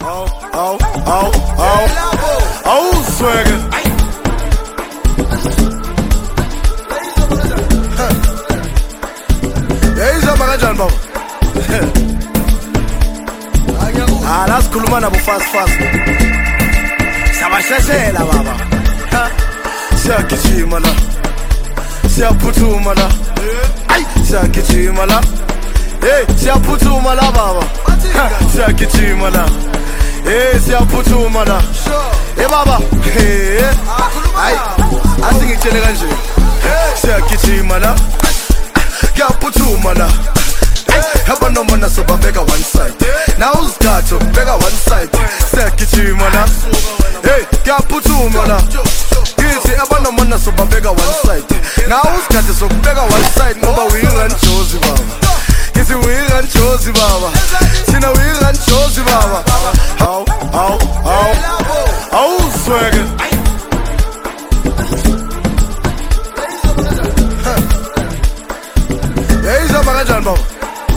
Swagger. Izama kanjani baba? La sikhuluma nabo fast. Siyabasheshela baba. Siyagijima la. Siyaphuthuma la. Siyagijima la. Hey, siyaphuthuma la baba. Siyagijima la. Hey, siyaphuthuma la. Hey baba. Hey. Ay, asingitshele kanje. Siyagijima la. Siyaphuthuma la. Haba noma naso babeka one side. Now uzgatho beka one side. Siyagijima la. Hey, siyaphuthuma la. Ngithi haba noma naso babeka one side. Now uzgatho sokubeka one side ngoba uyinganjozi baba. Ngithi uyinganjozi baba. Sina uyinganjozi baba. Awu Swagger. Izama kanjani baba?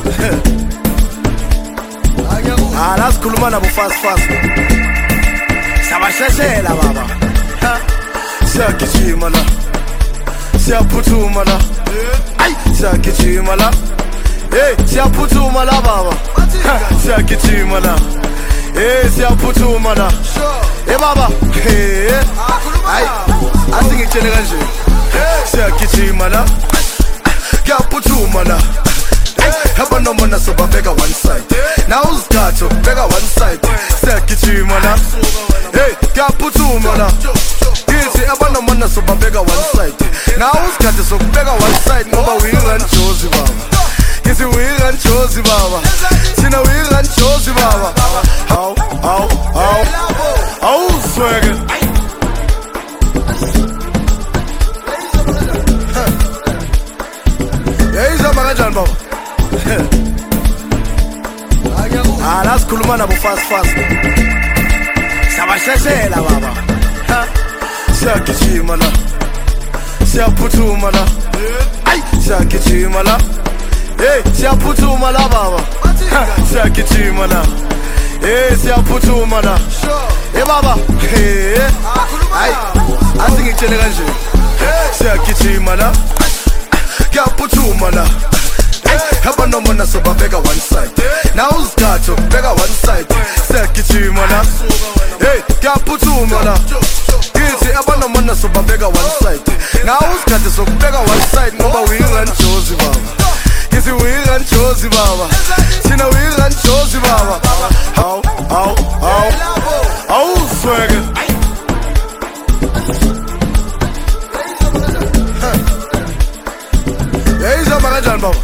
La sikhuluma nabo fast. Siyabasheshela baba. Siyagijima la. Siyaphuthuma la. Ay, siyagijima la. Hey, siyaphuthuma la baba. Siyagijima la. Hey, siyaphuthuma la. Hey baba. Hey. Ay, asingitshele kanje. Siyagijima la. Siyaphuthuma la. Haba noma naso babeka one side. Now uzgatho beka one side. Siyagijima la. Hey, siyaphuthuma la. Ngithi haba noma naso babeka one side. Now uzgatho sokubeka one side ngoba uyinganjozi baba. Ngithi uyinganjozi baba. Sina uyinganjozi baba. Awu Swagger. Izama kanjani baba? La sikhuluma nabo fast. Siyabasheshela baba. Siyagijima la. Siyaphuthuma la. Ay, siyagijima la. Hey, siyaphuthuma la baba. Siyagijima la. Hey, siyaphuthuma la. Hey baba. Hey. Ay, asingitshele kanje. Siyagijima la. Siyaphuthuma la. Haba noma naso babeka one side. Now uzgatho beka one side. Siyagijima la. Hey, siyaphuthuma la. Ngithi haba noma naso babeka one side. Now uzgatho sokubeka one side ngoba uyinganjozi baba. Ngithi uyinganjozi baba. Sina uyinganjozi baba. Awu Swagger. Izama kanjani baba?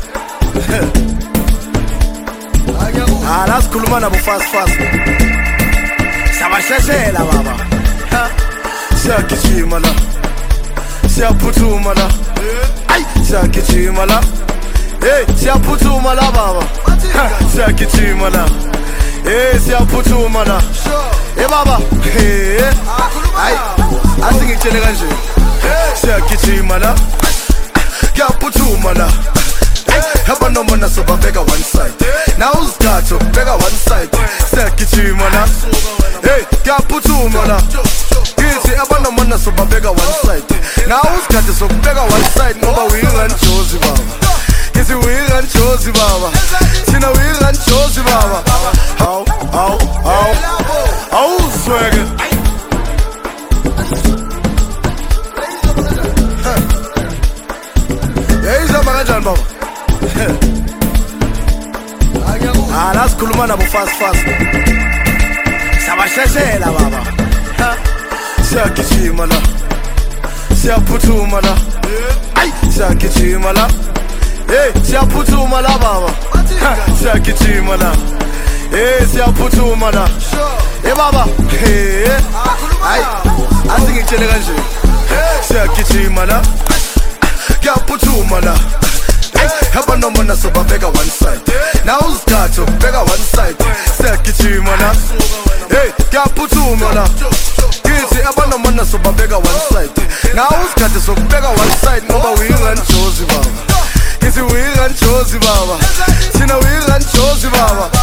La sikhuluma nabo fast. Siyabasheshela baba. Siyagijima la. Siyaphuthuma la. Ay, siyagijima la. Hey, siyaphuthuma la baba. Siyagijima la. Hey, siyaphuthuma la. Hey baba. Hey. Ay, asingitshele kanje. Siyagijima la. Siyaphuthuma la. Haba noma naso babeka one side. Now uzgatho beka one side. Siyagijima la. Hey, siyaphuthuma la. Ngithi haba noma naso babeka one side. Now uzgatho sokubeka one side ngoba uyinganjozi baba. Ngithi uyinganjozi baba. Sina uyinganjozi baba. Awu Swagger. Izama kanjani baba? La sikhuluma nabo fast. Siyabasheshela baba. Siyagijima la. Siyaphuthuma la. Ay, siyagijima la. Hey, siyaphuthuma la baba. Siyagijima la. Hey, siyaphuthuma la. Hey baba. Hey. Ay, asingitshele kanje. Siyagijima la. Siyaphuthuma la. Haba noma naso babeka one side. Now uzgatho beka one side. Siyagijima la. Hey, siyaphuthuma la. Ngithi haba noma naso babeka one side. Now uzgatho sokubeka one side ngoba uyinganjozi baba. Ngithi uyinganjozi baba. Sina uyinganjozi baba.